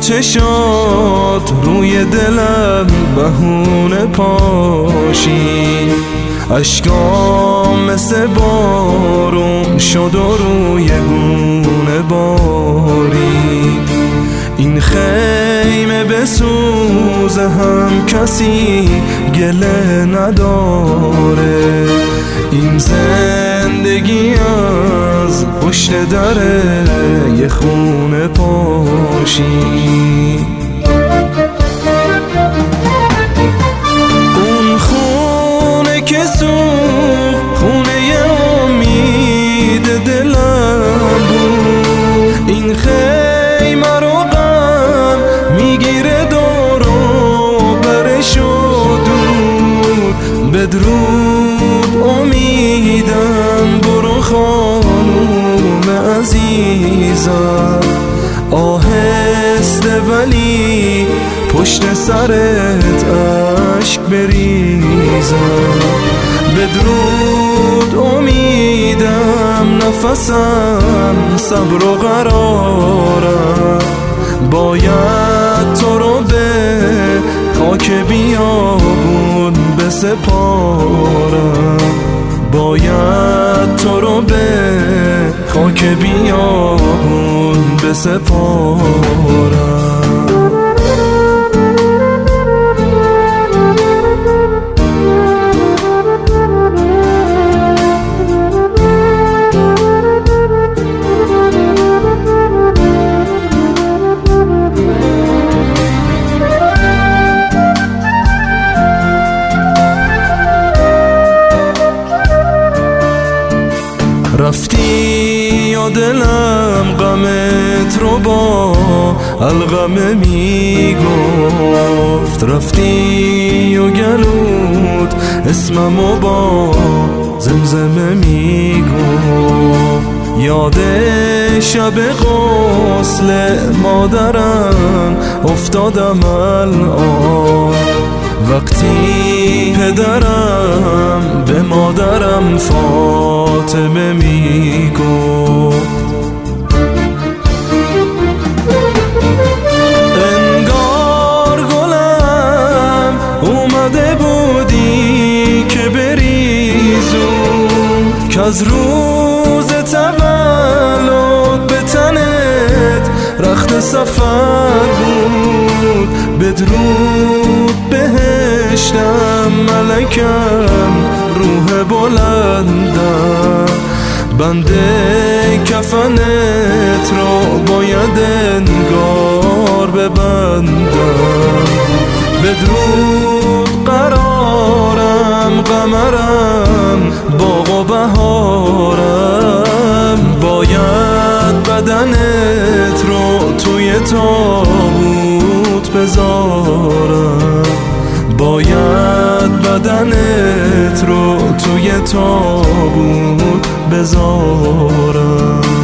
چشات روی دلم بهونه پاشی، اشکام مثل بارون شد و روی گونه باری. این خیمه بسوزه هم کسی گله نداره، این زندگی از پشت در یه خونه پاشی. اون خونه که سوخت خونه امید دلم بود، این خیمه رو غم میگیره دور و برش و دور. بدرود امیدم، برو خانوم عزیزم، آهسته ولی پشت سرت اشک بریزم. بدرود امیدم، نفسم صبر و قرارم، باید تو رو به خاک بیابون بسپارم، باید تو رو به خاک بیابون بسپارم. رفتی و دلم غمت رو با الغمه میگفت، رفتی و گلوت اسممو با زمزمه میگفت. یاد شب غسل مادرم افتادم الان، وقتی پدرم به مادرم فاطمه میگفت. انگار گلم اومده بودی که بریزون، که از روز تولد به تنت رخت سفر بود. بدرود بهشتم، ملکم روح بلندم، بنده کفنت رو باید انگار ببندم. بدرود قرارم، قمرم، باغ و بهارم، باید بدنت رو توی تابوت بذارم، باید بدنت رو توی تابوت بذارم.